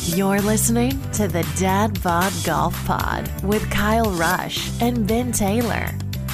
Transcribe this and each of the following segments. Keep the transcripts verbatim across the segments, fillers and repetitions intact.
You're listening to the Dad Bod Golf Pod with Kyle Rush and Ben Taylor.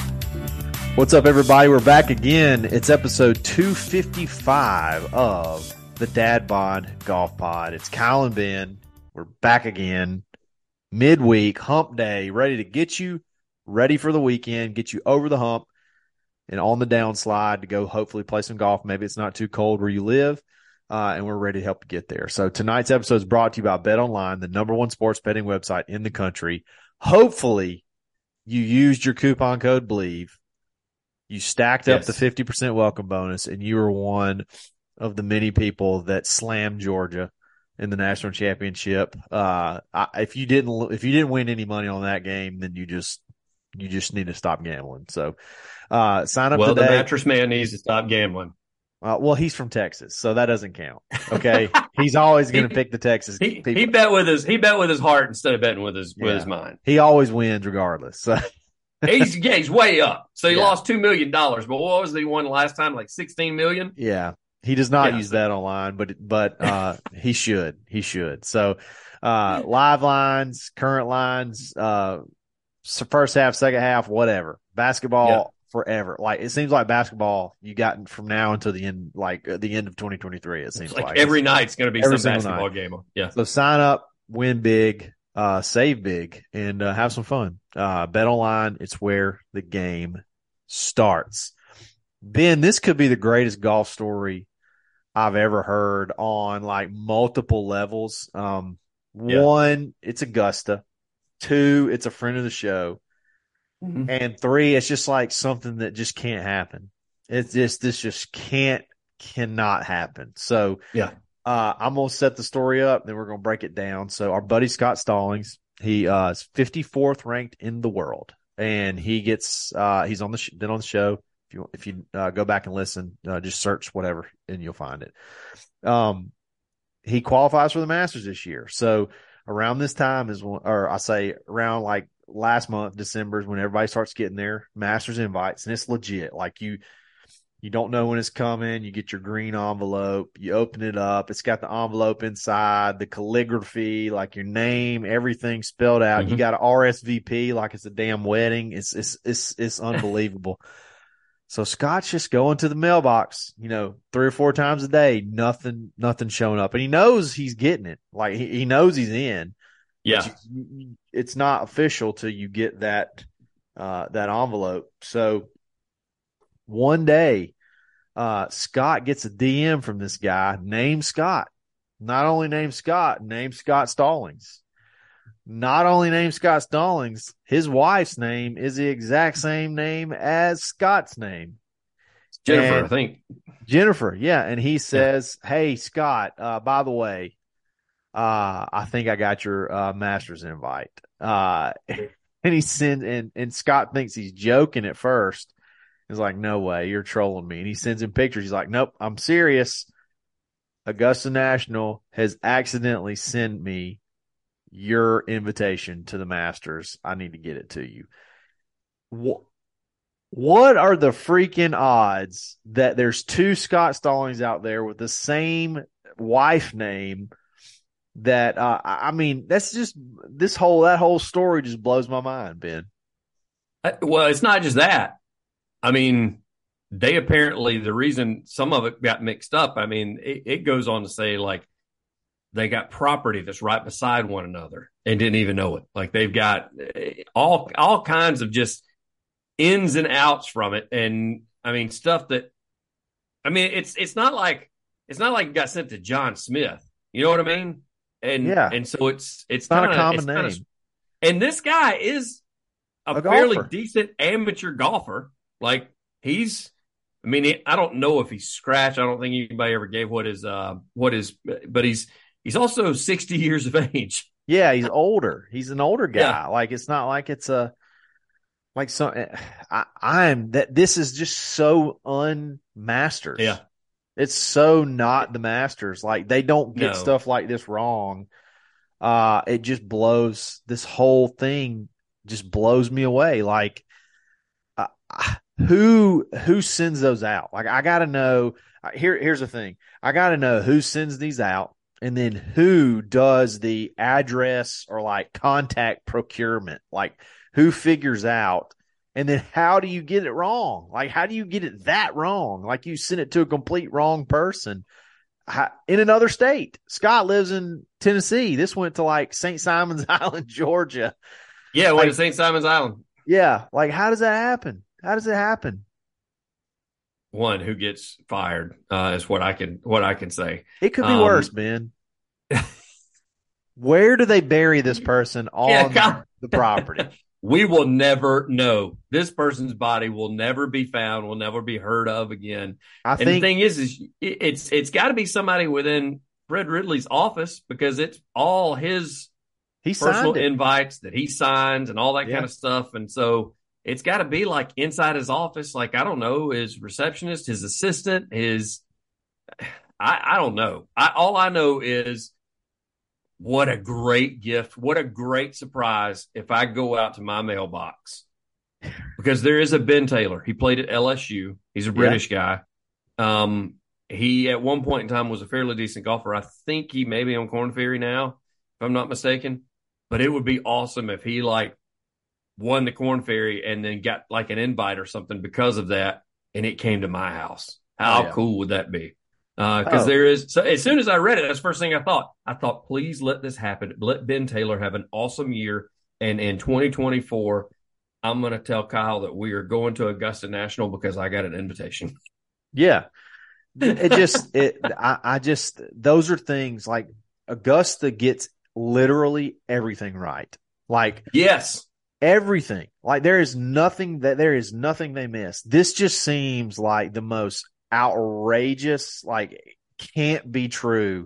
What's up, everybody? We're back again. It's episode two fifty-five of the Dad Bod Golf Pod. It's Kyle and Ben. We're back again. Midweek, hump day, ready to get you ready for the weekend, get you over the hump and on the downslide to go hopefully play some golf. Maybe it's not too cold where you live. Uh, and we're ready to help you get there. So tonight's episode is brought to you by BetOnline, the number one sports betting website in the country. Hopefully you used your coupon code BLEAV. You stacked up yes. the fifty percent welcome bonus, and you were one of the many people that slammed Georgia in the national championship. Uh, I, if you didn't, if you didn't win any money on that game, then you just, you just need to stop gambling. So, uh, sign up well, today. Well, the mattress man needs to stop gambling. Uh, well, he's from Texas, so that doesn't count. Okay, he's always going to pick the Texas he, people. He bet with his he bet with his heart instead of betting with his yeah. with his mind. He always wins regardless. So. he's yeah, he's way up. So he yeah. lost two million dollars. But what was the one last time? Like sixteen million. Yeah, he does not yeah, use so. that online, but but uh, he should. He should. So uh, live lines, current lines, uh, first half, second half, whatever. Basketball. Yeah. Forever. Like it seems like basketball you got from now until the end, like uh, the end of twenty twenty-three. It seems like, like every night's going to be every some basketball night. game. Yeah. So sign up, win big, uh, save big, and uh, have some fun. Uh, BetOnline, it's where the game starts. Ben, this could be the greatest golf story I've ever heard on like multiple levels. Um, yeah. One, it's Augusta. Two, it's a friend of the show. Mm-hmm. And three, it's just like something that just can't happen. It's just, this just can't, cannot happen. So, yeah, uh, I'm going to set the story up, then we're going to break it down. So our buddy Scott Stallings, he, uh, is fifty-fourth ranked in the world, and he gets, uh, he's on the, sh- been on the show. If you, if you, uh, go back and listen, uh, just search whatever and you'll find it. Um, he qualifies for the Masters this year. So around this time is when, or I say around like, last month, December, is when everybody starts getting their Masters invites, and it's legit. Like you, you don't know when it's coming. You get your green envelope, you open it up. It's got the envelope inside, the calligraphy, like your name, everything spelled out. Mm-hmm. You got an R S V P like it's a damn wedding. It's it's it's it's unbelievable. So Scott's just going to the mailbox, you know, three or four times a day, nothing, nothing showing up, and he knows he's getting it. Like he, he knows he's in. Yeah, you, it's not official till you get that uh, that envelope. So one day, uh, Scott gets a D M from this guy named Scott. Not only named Scott, named Scott Stallings. Not only named Scott Stallings, his wife's name is the exact same name as Scott's name. Jennifer, and I think. Jennifer, yeah. And he says, yeah. "Hey, Scott, uh, by the way, Uh, I think I got your, uh, Masters invite." Uh, and he sends, and, and Scott thinks he's joking at first. He's like, "No way, you're trolling me." And he sends him pictures. He's like, "Nope, I'm serious. Augusta National has accidentally sent me your invitation to the Masters. I need to get it to you." What, what are the freaking odds that there's two Scott Stallings out there with the same wife name? That, uh, I mean, that's just this whole, that whole story just blows my mind, Ben. Well, it's not just that. I mean, they apparently, the reason some of it got mixed up, I mean, it, it goes on to say like they got property that's right beside one another and didn't even know it. Like they've got all, all kinds of just ins and outs from it. And I mean, stuff that, I mean, it's, it's not like, it's not like it got sent to John Smith. You know what I mean? And yeah. and so it's it's, it's not kinda, a common it's name. Kinda, and this guy is a, a fairly golfer. decent amateur golfer. Like he's, I mean, he, I don't know if he's scratched. I don't think anybody ever gave what his uh what his, but he's he's also sixty years of age. Yeah, he's older. He's an older guy. Yeah. Like it's not like it's a like some. I, I'm that this is just so unmasters. Yeah. It's so not the Masters. Like they don't get No. stuff like this wrong. Uh, it just blows this whole thing just blows me away. Like uh, who, who sends those out? Like I got to know here. Here's the thing. I got to know who sends these out. and then who does the address or like contact procurement? Like who figures out, and then how do you get it wrong? Like how do you get it that wrong? Like you sent it to a complete wrong person in another state. Scott lives in Tennessee. This went to like Saint Simon's Island, Georgia. Yeah, it went like, to Saint Simon's Island. Yeah. Like how does that happen? How does it happen? One who gets fired uh, is what I can what I can say. It could be um, worse, Ben. Where do they bury this person on yeah, the property? We will never know. This person's body will never be found, will never be heard of again. I and think, the thing is, is it, it's it's got to be somebody within Fred Ridley's office because it's all his he personal signed invites that he signs and all that yeah. kind of stuff. And so it's got to be like inside his office, like, I don't know, his receptionist, his assistant, his, I, I don't know. I, all I know is what a great gift. What a great surprise if I go out to my mailbox, because there is a Ben Taylor. He played at L S U. He's a British yeah. guy. Um, he at one point in time was a fairly decent golfer. I think he may be on Korn Ferry now, if I'm not mistaken, but it would be awesome if he like won the Korn Ferry and then got like an invite or something because of that, and it came to my house. How oh, yeah. cool would that be? Because uh, oh. there is, so as soon as I read it, that's the first thing I thought. I thought, please let this happen. Let Ben Taylor have an awesome year. And in twenty twenty-four, I'm going to tell Kyle that we are going to Augusta National because I got an invitation. Yeah. It just, it, I, I just, those are things like Augusta gets literally everything right. Like, yes. Everything. Like there is nothing that there is nothing they miss. This just seems like the most outrageous, like can't be true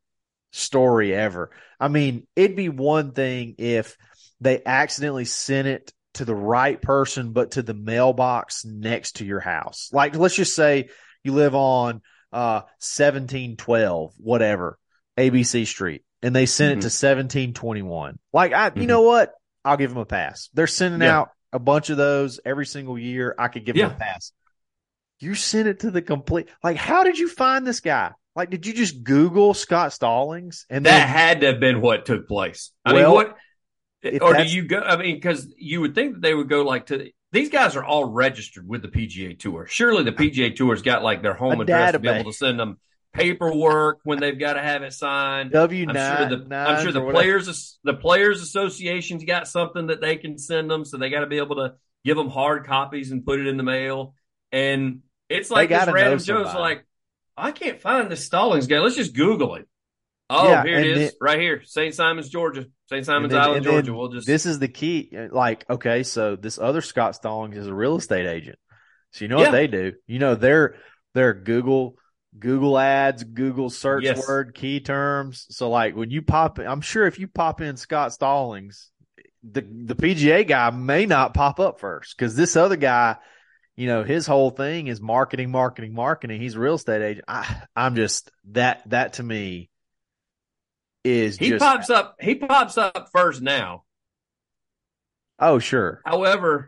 story ever. I mean, it'd be one thing if they accidentally sent it to the right person, but to the mailbox next to your house. Like, let's just say you live on uh seventeen twelve, whatever, A B C Street, and they sent mm-hmm. it to seventeen twenty-one. Like, I, mm-hmm. you know what? I'll give them a pass. They're sending yeah. out a bunch of those every single year. I could give yeah. them a pass. You sent it to the complete. Like, how did you find this guy? Like, did you just Google Scott Stallings? And that then, had to have been what took place. I well, mean, what? Or do you go? I mean, because you would think that they would go like to. These guys are all registered with the P G A Tour. Surely the P G A Tour's got like their home address database. To be able to send them paperwork when they've got to have it signed. W I'm sure the, I'm sure the players the players association's got something that they can send them, so they got to be able to give them hard copies and put it in the mail. And it's like this random Joe's like, I can't find this Stallings guy. Let's just Google it. Oh, yeah, here it is, then, right here, Saint Simons, Georgia, Saint Simons then, Island, Georgia. We'll just. This is the key. Like, okay, so this other Scott Stallings is a real estate agent. So you know yeah. what they do? You know they're they're Google. Google ads, Google search yes. word, key terms. So like when you pop, I'm sure if you pop in Scott Stallings, the, the P G A guy may not pop up first because this other guy, you know, his whole thing is marketing, marketing, marketing. He's a real estate agent. I, I'm just that, that to me is he just, pops up. He pops up first now. Oh, sure. However,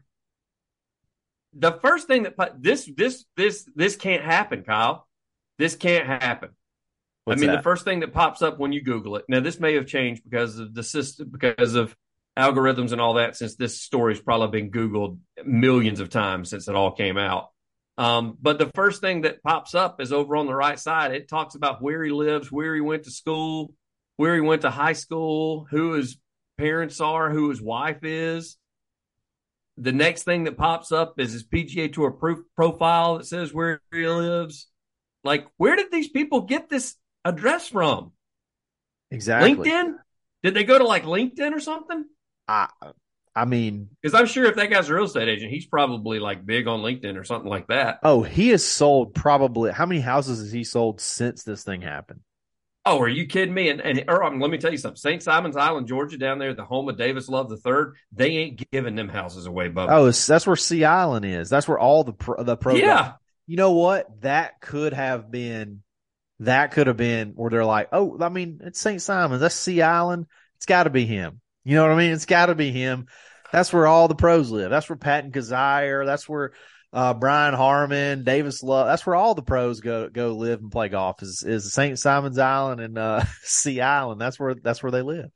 the first thing that this, this, this, this can't happen, Kyle. This can't happen. What's I mean, that? The first thing that pops up when you Google it. Now, this may have changed because of the system, because of algorithms and all that, since this story's probably been Googled millions of times since it all came out. Um, but the first thing that pops up is over on the right side. It talks about where he lives, where he went to school, where he went to high school, who his parents are, who his wife is. The next thing that pops up is his P G A Tour proof profile that says where he lives. Like, where did these people get this address from? Exactly. LinkedIn? Did they go to like LinkedIn or something? I, I mean, because I'm sure if that guy's a real estate agent, he's probably like big on LinkedIn or something like that. Oh, he has sold probably how many houses has he sold since this thing happened? Oh, are you kidding me? And, and or, um, let me tell you something. Saint Simons Island, Georgia, down there, the home of Davis Love the Third, they ain't giving them houses away, Bubba. Oh, that's where Sea Island is. That's where all the pro, the pro. Yeah. You know what? That could have been, that could have been where they're like, oh, I mean, it's Saint Simons. That's Sea Island. It's got to be him. You know what I mean? It's got to be him. That's where all the pros live. That's where Patton Kazire. That's where uh, Brian Harmon, Davis Love. That's where all the pros go go live and play golf. Is is Saint Simon's Island and uh, Sea Island. That's where that's where they live.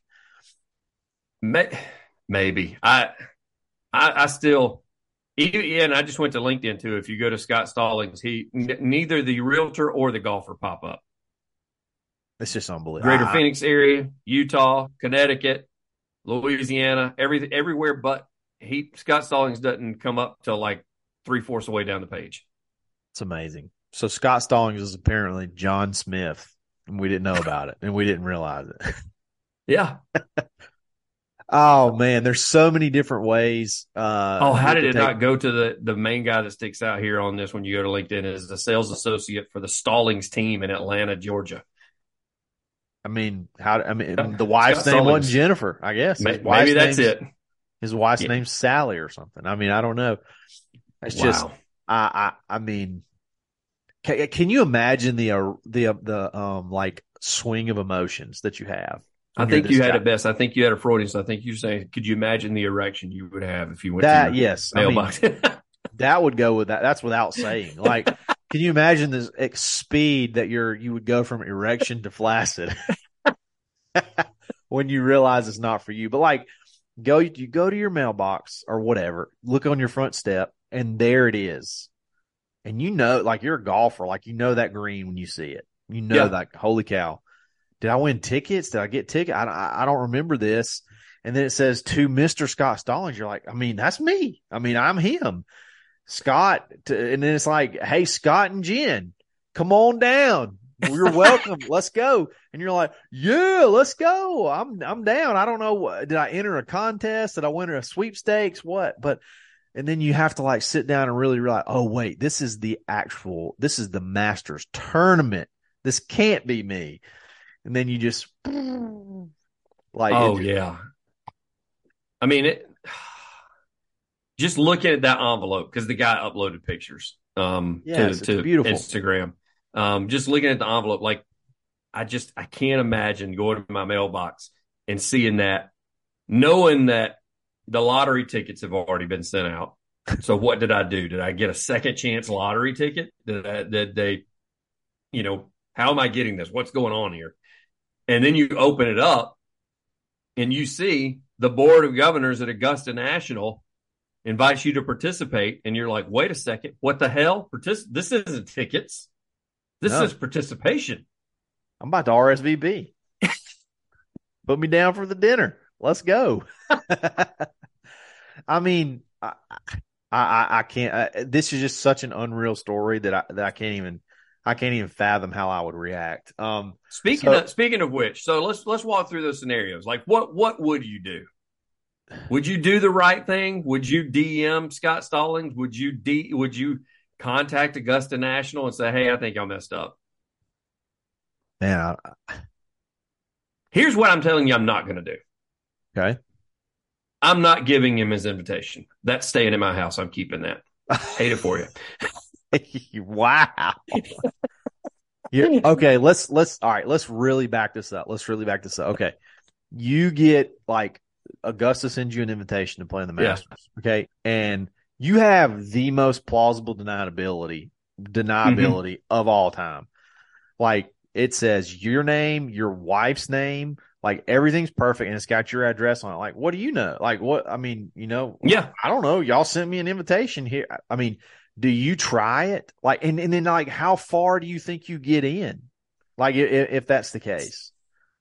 Maybe I I, I still. Yeah, and I just went to LinkedIn too. If you go to Scott Stallings, he n- neither the realtor or the golfer pop up. It's just unbelievable. Greater I, Phoenix area, Utah, Connecticut, Louisiana, every everywhere but he. Scott Stallings doesn't come up till like three fourths of the way down the page. It's amazing. So Scott Stallings is apparently John Smith, and we didn't know about it, and we didn't realize it. Yeah. Oh man, there's so many different ways. Uh, oh, how did it take... not go to the the main guy that sticks out here on this when you go to LinkedIn is the sales associate for the Stallings team in Atlanta, Georgia. I mean, how? I mean, the wife's Scott name Stallings. wasn't Jennifer. I guess Maybe, maybe that's it. His wife's yeah. name's Sally or something. I mean, I don't know. It's wow. just, I, I, I mean, can, can you imagine the uh, the uh, the um like swing of emotions that you have? I think you had guy. it best. I think you had a Freudian. So I think you saying, could you imagine the erection you would have if you went that? to your yes, mailbox? I mean, that would go with that. That's without saying. Like, can you imagine this speed that you're you would go from erection to flaccid when you realize it's not for you? But like, go you go to your mailbox or whatever, look on your front step, and there it is. And you know, like you're a golfer, like you know that green when you see it. You know, yeah. like holy cow. Did I win tickets? Did I get tickets? I, I, I don't remember this. And then it says to Mister Scott Stallings. You're like, I mean, that's me. I mean, I'm him. Scott. To, and then it's like, hey, Scott and Jen, come on down. You're welcome. Let's go. And you're like, yeah, let's go. I'm I'm down. I don't know. Did I enter a contest? Did I win a sweepstakes? What? But and then you have to like sit down and really realize, oh, wait, this is the actual, this is the Masters tournament. This can't be me. And then you just like, oh it, yeah. I mean, it. Just looking at that envelope because the guy uploaded pictures um, yes, to, to beautiful. Instagram. Um, just looking at the envelope, like I just I can't imagine going to my mailbox and seeing that, knowing that the lottery tickets have already been sent out. So what did I do? Did I get a second chance lottery ticket? Did, I, did they, you know, how am I getting this? What's going on here? And then you open it up and you see the board of governors at Augusta National invites you to participate. And you're like, wait a second, what the hell? Partic- this isn't tickets. This no. is participation. I'm about to R S V P. Put me down for the dinner. Let's go. I mean, I, I, I can't, I, this is just such an unreal story that I, that I can't even, I can't even fathom how I would react. Um, speaking so, of, speaking of which, so let's, let's walk through those scenarios. Like what, what would you do? Would you do the right thing? Would you D M Scott Stallings? Would you D, would you contact Augusta National and say, hey, I think y'all messed up? Man, I, here's what I'm telling you I'm not going to do. Okay. I'm not giving him his invitation. That's staying in my house. I'm keeping that. Hate it for you. Wow. Yeah. Okay. Let's, let's, all right. Let's really back this up. Let's really back this up. Okay. You get like Augusta sends you an invitation to play in the Masters. Yeah. Okay. And you have the most plausible deniability, deniability mm-hmm. of all time. Like it says your name, your wife's name, like everything's perfect and it's got your address on it. Like, what do you know? Like what, I mean, you know, yeah, I don't know. Y'all sent me an invitation here. I mean, do you try it? Like, and, and then like, how far do you think you get in? Like if, if that's the case.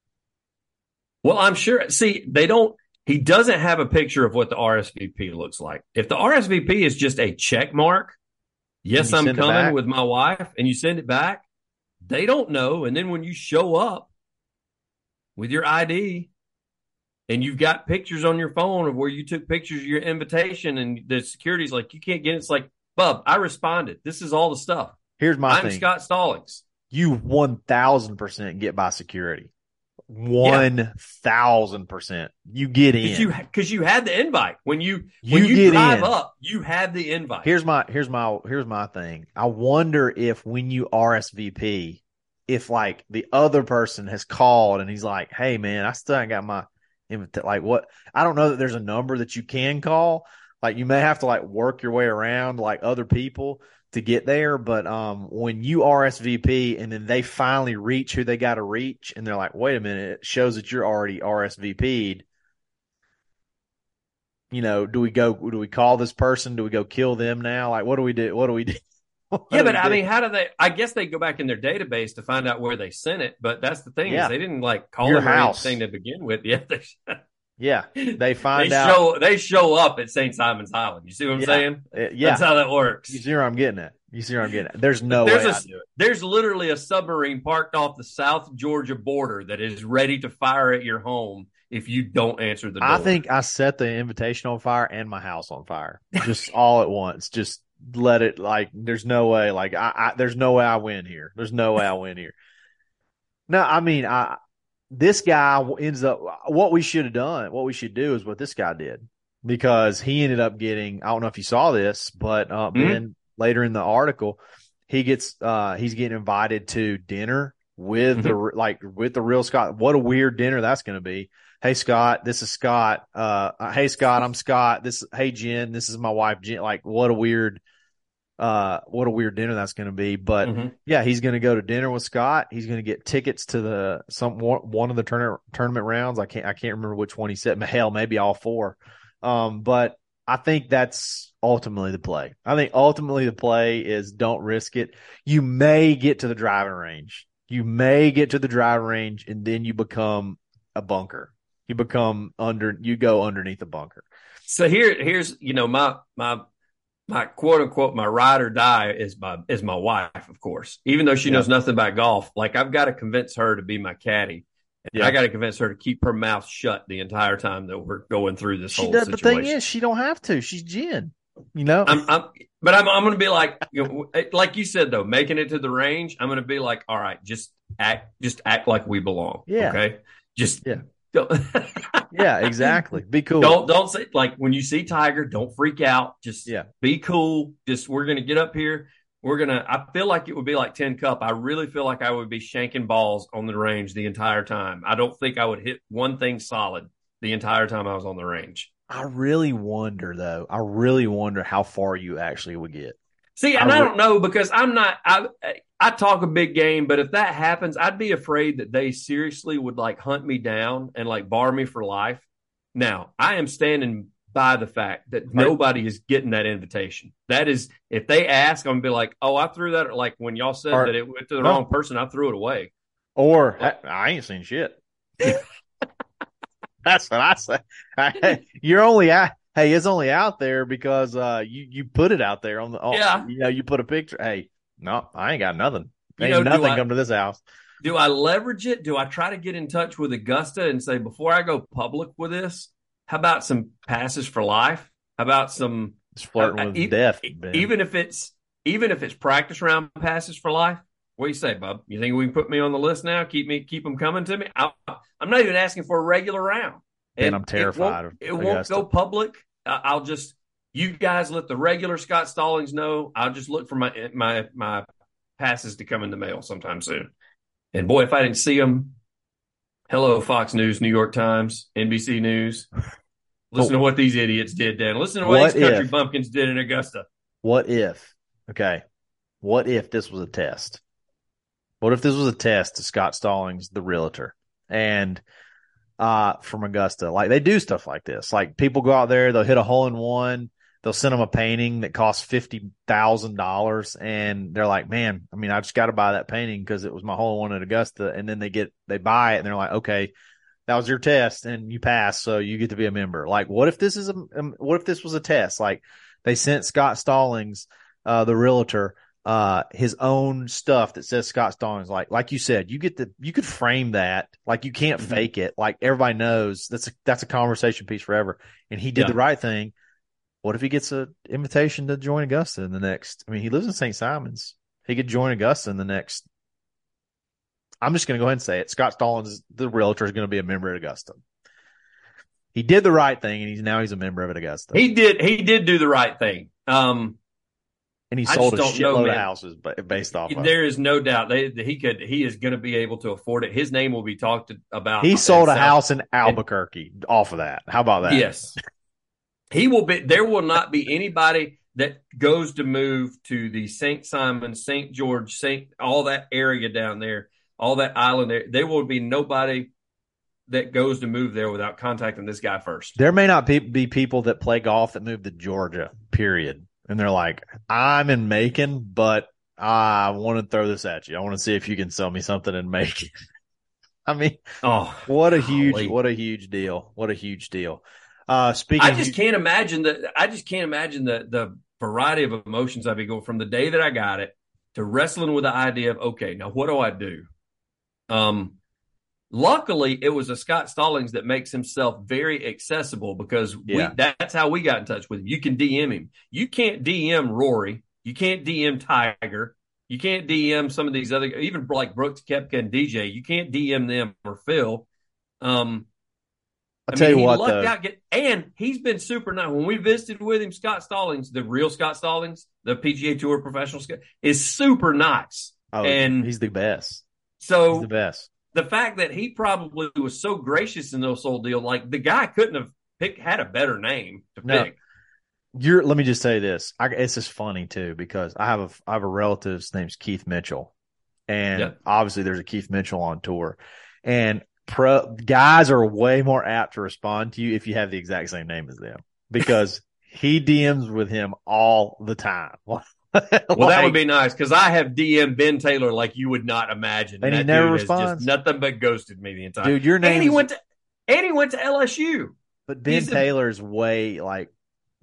Well, I'm sure, see, they don't, he doesn't have a picture of what the R S V P looks like. If the R S V P is just a check mark, yes, I'm coming with my wife, and you send it back, they don't know. And then when you show up with your I D and you've got pictures on your phone of where you took pictures of your invitation and the security's like, you can't get it. It's like, Bub, I responded. This is all the stuff. Here's my I'm thing. Scott Stallings. You one thousand percent get by security. one thousand percent. You get in. Because you, cause you had the invite. When you, you when you get drive in. up, you have the invite. Here's my, here's my, here's my thing. I wonder if when you R S V P, if like the other person has called and he's like, hey man, I still ain't got my invitation. Like what? I don't know that there's a number that you can call, Like you may have to like work your way around like other people to get there. But um, when you R S V P and then they finally reach who they got to reach, and they're like, wait a minute, it shows that you're already R S V P'd. You know, do we go, do we call this person? Do we go kill them now? Like, what do we do? What do we do? What yeah, do but we I do? mean, how do they? I guess they go back in their database to find out where they sent it. But that's the thing Yeah. is they didn't like call Your them or house. anything to begin with. Yeah, they, Yeah, they find they out. show they show up at Saint Simon's Island. You see what I'm Yeah. saying? Uh, yeah, That's how that works. you see where I'm getting at. You see where I'm getting at. There's no there's way a, I do it. There's literally a submarine parked off the South Georgia border that is ready to fire at your home if you don't answer the door. I think I set the invitation on fire and my house on fire, just all at once. Just let it like. There's no way. Like I, I there's no way I win here. There's no way I win here. No, I mean, I this guy ends up. What we should have done, what we should do, is what this guy did, because he ended up getting. I don't know if you saw this, but uh, Mhm. Ben later in the article, he gets uh, he's getting invited to dinner with the like with the real Scott. What a weird dinner that's going to be. Hey Scott, this is Scott. Uh, hey Scott, I'm Scott. This, hey Jen, this is my wife Jen. Like, what a weird, uh, what a weird dinner that's going to be. But Mhm. yeah, he's going to go to dinner with Scott. He's going to get tickets to the some one one of the turn, tournament rounds. I can't I can't remember which one he said. Hell, maybe all four. Um, but I think that's ultimately the play. I think ultimately the play is don't risk it. You may get to the driving range. You may get to the driving range, and then you become a bunker. You become under, you go underneath a bunker. So here, here's you know my my my quote unquote my ride or die is my is my wife, of course. Even though she Yeah. knows nothing about golf, like I've got to convince her to be my caddy. And Yeah. I got to convince her to keep her mouth shut the entire time that we're going through this She whole does. The situation. thing is, she don't have to. She's Jen. You know. I'm, I'm, but I'm, I'm going to be like, you know, like you said though, making it to the range. I'm going to be like, all right, just act, just act like we belong. Yeah. Okay. Just Yeah. Don't, Yeah, exactly. Be cool. don't don't say like when you see Tiger, don't freak out. Just Yeah. be cool. Just we're gonna get up here. We're gonna. I feel like it would be like Tin Cup. I really feel like I would be shanking balls on the range the entire time. I don't think I would hit one thing solid the entire time I was on the range. I really wonder though. I really wonder how far you actually would get. See, and I I, re- don't know because I'm not. I I talk a big game, but if that happens, I'd be afraid that they seriously would like hunt me down and like bar me for life. Now, I am standing by the fact that nobody is getting that invitation. That is, if they ask, I'm gonna be like, "Oh, I threw that." Like when y'all said Or- that it went to the no. wrong person, I threw it away. Or I, I ain't seen shit. That's what I say. I, you're only out. Hey, it's only out there because uh, you you put it out there on the. On, Yeah. You know, you put a picture. Hey, no, I ain't got nothing. You Ain't know, do nothing I- come to this house. Do I leverage it? Do I try to get in touch with Augusta and say, before I go public with this, how about some passes for life? How about some It's flirting Uh, with e- death. e- Ben. even if it's even if it's practice round passes for life? What do you say, Bub? You think we can put me on the list now? Keep me, keep them coming to me. I, I'm not even asking for a regular round. Man, It- I'm terrified of It won't, it won't Augusta. go public. I- I'll just you guys let the regular Scott Stallings know. I'll just look for my my my passes to come in the mail sometime soon. And boy, if I didn't see them, hello Fox News, New York Times, N B C News. Listen to what these idiots did, Dan. Listen to what, What these country if- bumpkins did in Augusta. What if? Okay. What if this was a test? What if this was a test to Scott Stallings, the realtor, and uh, from Augusta? Like they do stuff like this. Like people go out there, they'll hit a hole in one, they'll send them a painting that costs fifty thousand dollars, and they're like, "Man, I mean, I just got to buy that painting because it was my hole in one at Augusta." And then they get they buy it, and they're like, "Okay, that was your test, and you passed, so you get to be a member." Like, what if this is a um, what if this was a test? Like they sent Scott Stallings, uh, the realtor, uh, his own stuff that says Scott Stallings. Like, like you said, you get the, you could frame that. Like you can't Mm-hmm. fake it. Like everybody knows that's a, that's a conversation piece forever. And he did Yeah. the right thing. What if he gets an invitation to join Augusta in the next, I mean, he lives in Saint Simons. He could join Augusta in the next, I'm just going to go ahead and say it. Scott Stallings, the realtor, is going to be a member at Augusta. He did the right thing, and he's now he's a member of it Augusta. He did. He did do the right thing. Um, and he I sold a just don't know, shitload of man. houses ba- based off of it. there is no doubt they, he could. He is going to be able to afford it. His name will be talked about. He sold a in South- house in Albuquerque off of that. How about that? Yes. He will be. There will not be anybody that goes to move to the Saint Simon, Saint George, Saint all that area down there, all that island there. There will be nobody that goes to move there without contacting this guy first. There may not be, be people that play golf that move to Georgia, period. And they're like, I'm in Macon, but I want to throw this at you. I want to see if you can sell me something in Macon. I mean, oh, what a huge, golly. what a huge deal. What a huge deal. Uh, speaking I just can't imagine that. I just can't imagine the, the variety of emotions I'd be going from the day that I got it to wrestling with the idea of, okay, now what do I do? Um, Luckily, it was a Scott Stallings that makes himself very accessible because we, Yeah. that's how we got in touch with him. You can D M him. You can't D M Rory. You can't D M Tiger. You can't D M some of these other, even like Brooks Koepka and D J. You can't D M them or Phil. Um, I'll I tell mean, you he what, lucked though. out. Get, and he's been super nice. When we visited with him, Scott Stallings, the real Scott Stallings, the P G A Tour professional, is super nice. Oh, and he's the best. So He's the best. The fact that he probably was so gracious in this whole deal, like the guy couldn't have picked, had a better name to No. pick. You're. Let me just say this. I, it's just funny too because I have a I have a relative. His name's Keith Mitchell, and Yeah. obviously there's a Keith Mitchell on tour, and pro guys are way more apt to respond to you if you have the exact same name as them because he D Ms with him all the time. Well, that would be nice because I have D M Ben Taylor like you would not imagine. And he that never dude responds. has just nothing but ghosted me the entire Dude, your name. And he went to and he went to L S U. But Ben He's a- Taylor's way like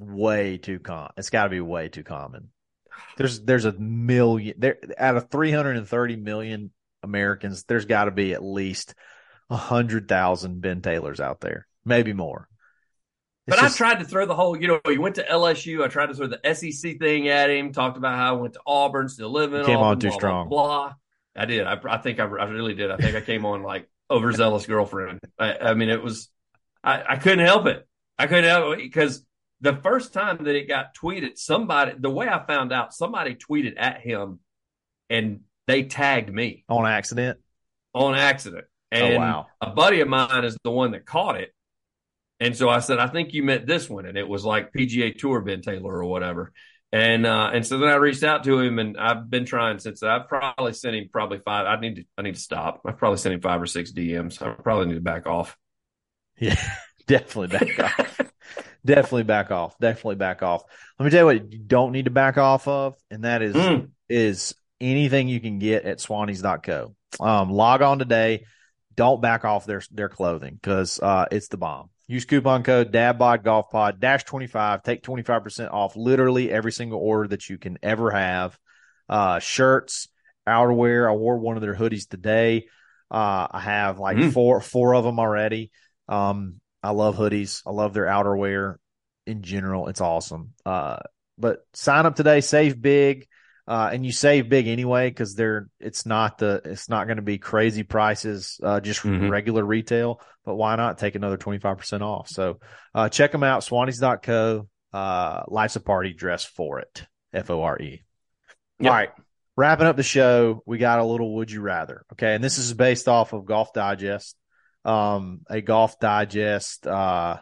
way too common. It's got to be way too common. There's there's a million there out of three hundred thirty million Americans. There's got to be at least a hundred thousand Ben Taylors out there, maybe more. It's But just- I tried to throw the whole, you know, he went to L S U. I tried to throw the S E C thing at him, talked about how I went to Auburn, still living in came Auburn, on too blah, strong. Blah, blah. I did. I, I think I, I really did. I think I came on like overzealous girlfriend. I, I mean, it was, I, I couldn't help it. I couldn't help it because the first time that it got tweeted, somebody, the way I found out, somebody tweeted at him and they tagged me on accident. on accident. And Oh, wow. a buddy of mine is the one that caught it. And so I said, I think you meant this one. And it was like P G A Tour Ben Taylor or whatever. And uh, and so then I reached out to him, and I've been trying since. I've probably sent him probably five. I need to I need to stop. I've probably sent him five or six D Ms. I probably need to back off. Yeah, definitely back off. Definitely back off. Definitely back off. Let me tell you what you don't need to back off of, and that is Mm. is anything you can get at Swannies dot co. Um, log on today. Don't back off their their clothing because uh, it's the bomb. Use coupon code DadBodGolfPod dash twenty-five. Take twenty-five percent off literally every single order that you can ever have. Uh, shirts, outerwear. I wore one of their hoodies today. Uh, I have like Mm. four four of them already. Um, I love hoodies. I love their outerwear in general. It's awesome. Uh, but sign up today, save big. Uh, and you save big anyway because they're it's not the it's not going to be crazy prices, uh, just Mhm. regular retail. But why not take another twenty-five percent off? So uh, check them out, Swannies dot co. Uh, life's a party, dress for it. F O R E. Yep. All right, wrapping up the show, we got a little Would You Rather. Okay, and this is based off of Golf Digest, um, a Golf Digest uh,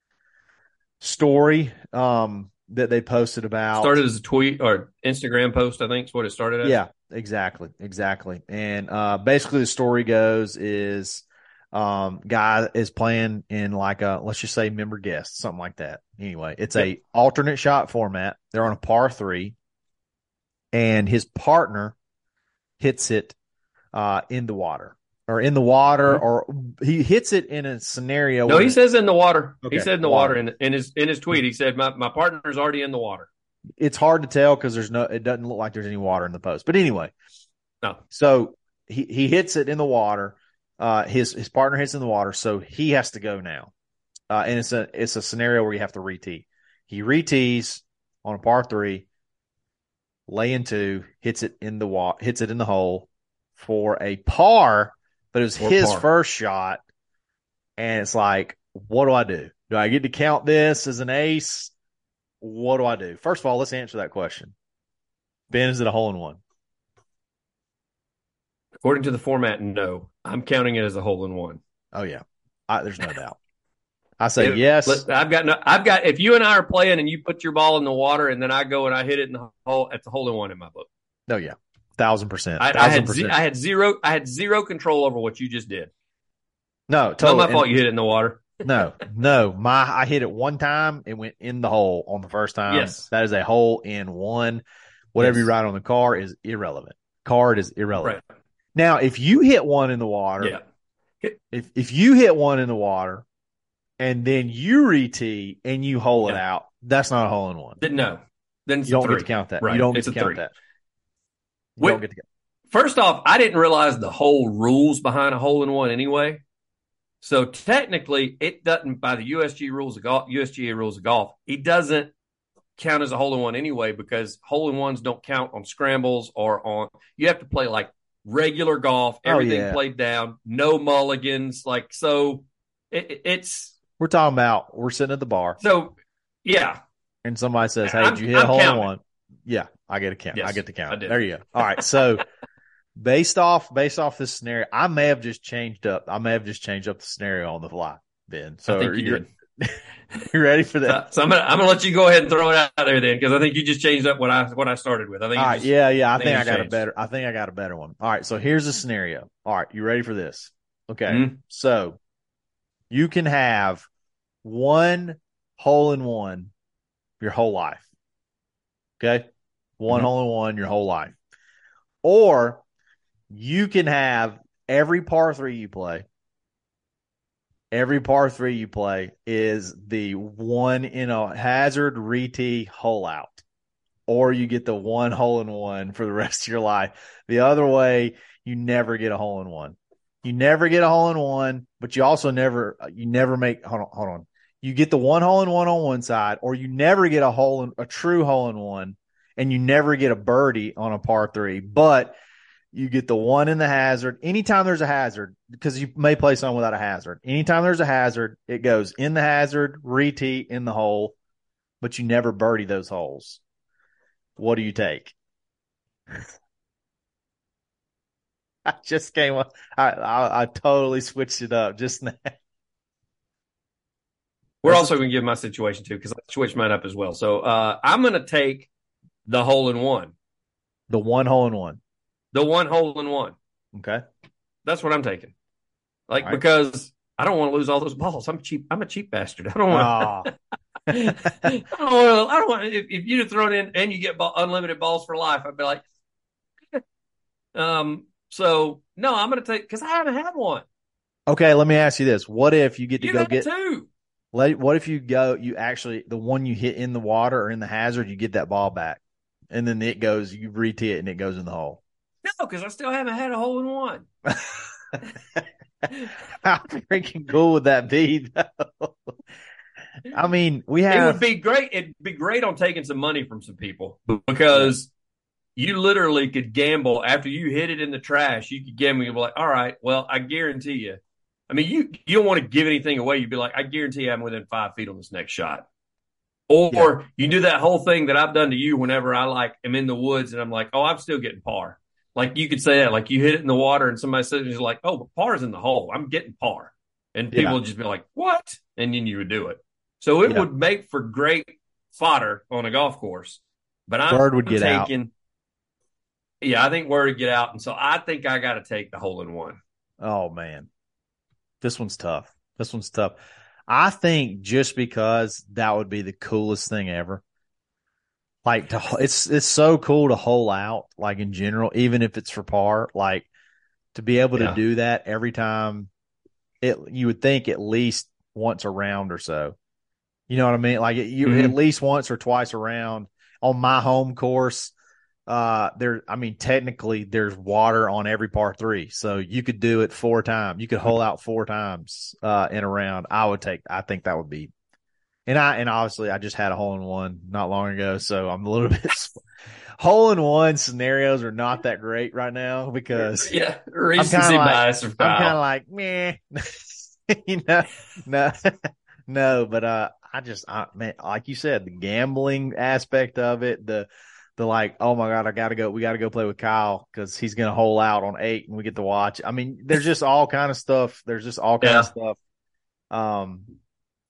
story um, that they posted about. Started as a tweet or Instagram post, I think is what it started as. Yeah, exactly, exactly. And uh, basically, the story goes is um, guy is playing in like a let's just say member guest, something like that. Anyway, it's Yep. a alternate shot format. They're on a par three, and his partner hits it uh, in the water or in the water, Mhm. or he hits it in a scenario. No, where he says in the water. Okay, He said in the water. water. In, in his in his tweet, he said, my, my partner's already in the water. it's hard to tell because there's no, it doesn't look like there's any water in the post. But anyway, No. so he, he hits it in the water. Uh, his his partner hits in the water, so he has to go now. Uh, and it's a it's a scenario where you have to re-tee. He re-tees on a par three, lay in two, hits it in the wa- hits it in the hole for a par, but it was For his par. first shot. And it's like, what do I do? Do I get to count this as an ace? What do I do? First of all, let's answer that question. Ben, is it a hole in one? According to the format, no. I'm counting it as a hole in one. Oh yeah, I, there's no doubt. I say If, yes. Look, I've got no, I've got if you and I are playing and you put your ball in the water and then I go and I hit it in the hole, it's a hole in one in my book. No, yeah, thousand percent. I, I had ze- I had zero I had zero control over what you just did. No, totally. Not my fault. You hit it in the water. No, no. My I hit it one time. It went in the hole on the first time. Yes. That is a hole in one. Whatever Yes. you write on the card is irrelevant. Card is irrelevant. Right. Now, if you hit one in the water, Yeah. if if you hit one in the water and then you re-tee and you hole it Yeah. out, that's not a hole in one. Didn't know. Then it's You don't a three. get to count that. Right. You don't get It's to a count three. that. You Wait. don't get to count. First off, I didn't realize the whole rules behind a hole in one anyway. So technically, it doesn't by the U S G rules of golf, U S G A rules of golf. It doesn't count as a hole in one anyway because hole in ones don't count on scrambles or on. You have to play like regular golf, everything Oh, yeah. played down, no mulligans. Like so, it, it- it's We're talking about we're sitting at the bar so yeah. and somebody says, "Hey, I'm- did you hit a I'm hole in counting. one?" Yeah, I get a count. Yes, I get to count. I did. There you go. All right. So based off based off this scenario, I may have just changed up. I may have just changed up the scenario on the fly, Ben. So I think you you're, did. you ready for So, that? so I'm gonna I'm gonna let you go ahead and throw it out there then because I think you just changed up what I what I started with. I think All you right. just- Yeah, yeah. I think think I it's got a changed. better. I think I got a better one. All right. So here's the scenario. All right. You ready for this? Okay. Mhm. So you can have one hole in one your whole life. Okay. One Mhm. hole in one your whole life. Or you can have every par three you play. Every par three you play is the one in a hazard re-tee hole out. Or you get the one hole in one for the rest of your life. The other way, you never get a hole in one. You never get a hole in one, but you also never, you never make, hold on, hold on. You get the one hole in one on one side, or you never get a hole in, a true hole in one, and you never get a birdie on a par three, but you get the one in the hazard. Anytime there's a hazard, because you may play some without a hazard. Anytime there's a hazard, it goes in the hazard, re-tee in the hole, but you never birdie those holes. What do you take? I just came up. I, I I totally switched it up just now. We're That's also going to give my situation too because I switched mine up as well. So uh, I'm going to take the hole in one, The one hole in one. the one hole in one. Okay. That's what I'm taking. Like All right. because I don't want to lose all those balls. I'm cheap. I'm a cheap bastard. I don't want. Ah, I don't want. I don't want. If, if you'd have thrown in and you get ball, unlimited balls for life, I'd be like, um. So no, I'm going to take because I haven't had one. okay. Let me ask you this: what if you get to You go got get? two. Let, what if you go? You actually the one you hit in the water or in the hazard, you get that ball back, and then it goes. You re-tee it and it goes in the hole. No, because I still haven't had a hole in one. How freaking cool would that be? Though? I mean, we It have. would be great. It'd be great on taking some money from some people because you literally could gamble after you hit it in the trash. You could gamble. You'd be like, all right, well, I guarantee you. I mean, you, you don't want to give anything away. You'd be like, I guarantee I'm within five feet on this next shot. Or Yeah. you do that whole thing that I've done to you whenever I like am in the woods and I'm like, oh, I'm still getting par. Like you could say that, like you hit it in the water and somebody says, you're like, oh, but par's in the hole. I'm getting par. And people Yeah. would just be like, what? And then you would do it. So it Yeah. would make for great fodder on a golf course. But I'm Bird would get out. taking, yeah, I think Word would get out. And so I think I got to take the hole in one. Oh man, this one's tough. This one's tough. I think just because that would be the coolest thing ever. Like to, it's it's so cool to hole out, like in general, even if it's for par. Like to be able Yeah. to do that every time. It you would think at least once a round or so. You know what I mean? Like you Mhm. at least once or twice around on my home course. Uh, there, I mean, technically there's water on every par three. So you could do it four times. You could hole out four times, uh, in a round. I would take, I think that would be, and I, and obviously I just had a hole in one not long ago. So I'm a little bit, hole in one scenarios are not that great right now because Yeah, I'm recency kind of like, bias of I'm kind Kyle. of like, meh, you know, no, no, but, uh, I just, I, man, like you said, the gambling aspect of it, the, the like, oh my God, I gotta go, we gotta go play with Kyle because he's gonna hole out on eight and we get to watch. I mean, there's just all kind of stuff. There's just all kind Yeah. of stuff. Um,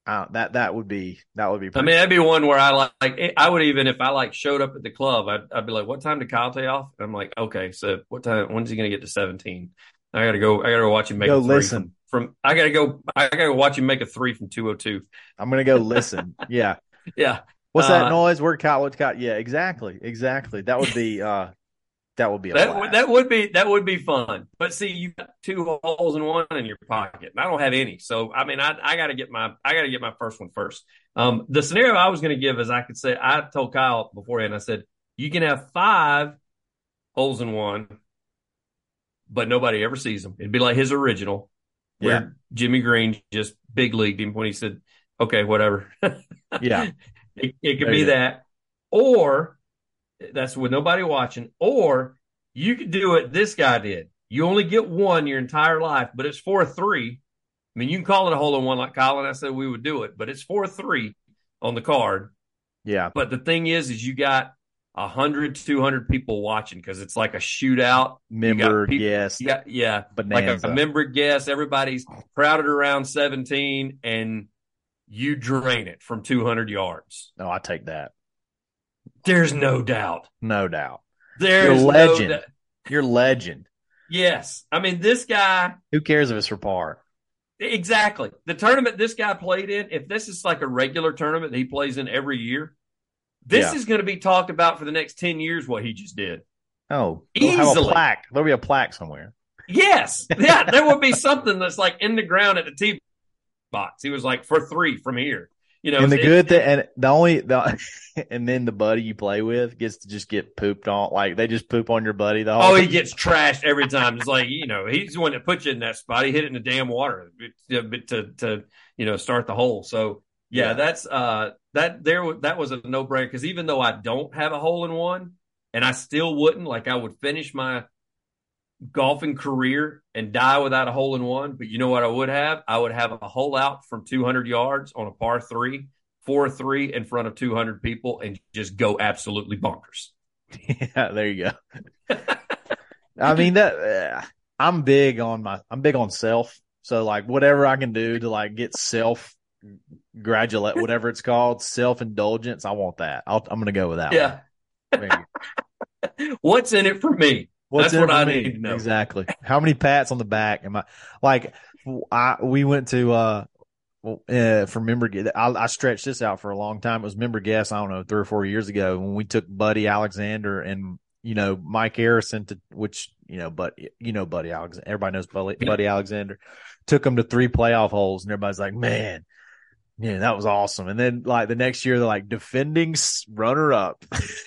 Uh, that that would be that would be. I mean, that'd be one where I like, like. I would even if I like showed up at the club, I'd, I'd be like, "What time did Kyle take off?" And I'm like, "Okay, so what time? When's he going to get to seventeen? I got to go. I got to go watch him make go a three listen. From, from. I got to go. I got to watch him make a three from two oh two. I'm going to go listen. Yeah, yeah. What's uh, that noise? Where Kyle? What's Kyle? Yeah, exactly, exactly. That would be. uh That would be a that. blast. That would be that would be fun. But see, you got two holes in one in your pocket. I don't have any, so I mean, I I got to get my I got to get my first one first. Um, the scenario I was going to give is I could say I told Kyle beforehand. I said you can have five holes in one, but nobody ever sees them. It'd be like his original, where Yeah. Jimmy Green just big leagued him when he said, "Okay, whatever." Yeah, it, it could There be you go. that, or that's with nobody watching, or you could do it. This guy did. You only get one your entire life, but it's four three. I mean, you can call it a hole in one like Kyle and I said we would do it, but it's four three on the card. yeah. But the thing is, is you got one hundred, two hundred people watching because it's like a shootout. Member people, guest. Yeah, yeah. Bonanza. Like a, a member guest. Everybody's crowded around seventeen, and you drain it from two hundred yards. No, I take that. There's no doubt. No doubt. There's You're legend. no doubt. You're legend. Yes. I mean, this guy. Who cares if it's for par? Exactly. The tournament this guy played in, if this is like a regular tournament that he plays in every year, this Yeah. is going to be talked about for the next ten years, what he just did. Oh, we'll have a Easily. plaque. There'll be a plaque somewhere. Yes. Yeah. There will be something that's like in the ground at the tee box. He was like for three from here. You know, And the it- good it- thing, and the only, the, and then the buddy you play with gets to just get pooped on. Like they just poop on your buddy the whole Oh, he gets trashed every time. It's like, you know, he's the one that put you in that spot. He hit it in the damn water to, to, to you know, start the hole. So, yeah, Yeah. that's, uh, that there, that was a no brainer because even though I don't have a hole in one and I still wouldn't, like I would finish my golfing career and die without a hole in one. But you know what I would have? I would have a hole out from two hundred yards on a par three, four three in front of two hundred people and just go absolutely bonkers. Yeah, there you go. I mean that uh, I'm big on my I'm big on self. So like whatever I can do to like get self gratulate whatever it's called, self indulgence, I want that. I'll, I'm gonna go with that. Yeah. One. There you go. What's in it for me? What's That's in what it for I me? need to know. Exactly. How many pats on the back am I like? I we went to uh, well, uh for member. I, I stretched this out for a long time. It was member guest. I don't know, three or four years ago when we took Buddy Alexander and you know Mike Harrison to which you know, but you know Buddy Alexander. Everybody knows Buddy, Buddy Alexander. Took them to three playoff holes, and everybody's like, man. Yeah, that was awesome. And then, like the next year, they're like defending runner up.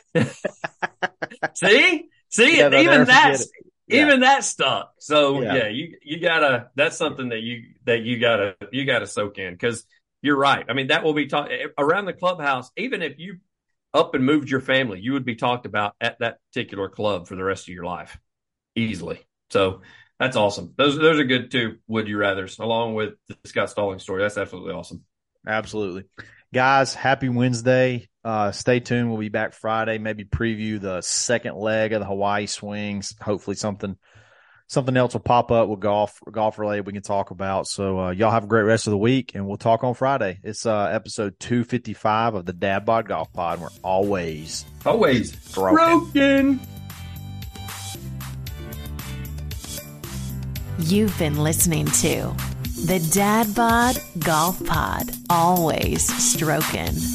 See, see, Yeah, they'll even never that, forget it. Yeah. even that stuck. So Yeah. yeah. you you gotta. That's something that you that you gotta you gotta soak in because you're right. I mean, that will be talked around the clubhouse. Even if you up and moved your family, you would be talked about at that particular club for the rest of your life, easily. So that's awesome. Those those are good too. Would you rather's along with the Scott Stallings story. That's absolutely awesome. Absolutely. Guys, happy Wednesday. Uh, stay tuned. We'll be back Friday, maybe preview the second leg of the Hawaii swings. Hopefully something something else will pop up with golf golf related we can talk about. So uh, y'all have a great rest of the week, and we'll talk on Friday. It's uh, episode two fifty-five of the Dad Bod Golf Pod. We're always Always broken. broken. You've been listening to the Dad Bod Golf Pod, always stroking.